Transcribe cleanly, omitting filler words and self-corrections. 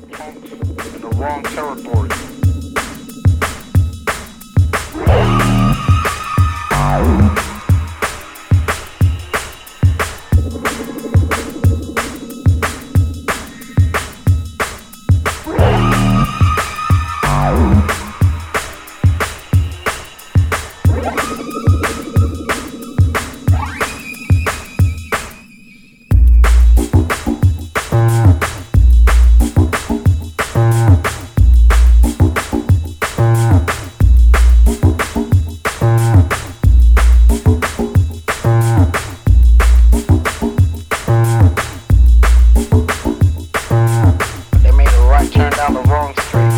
punks in the wrong territory. They made a right turn down the wrong street.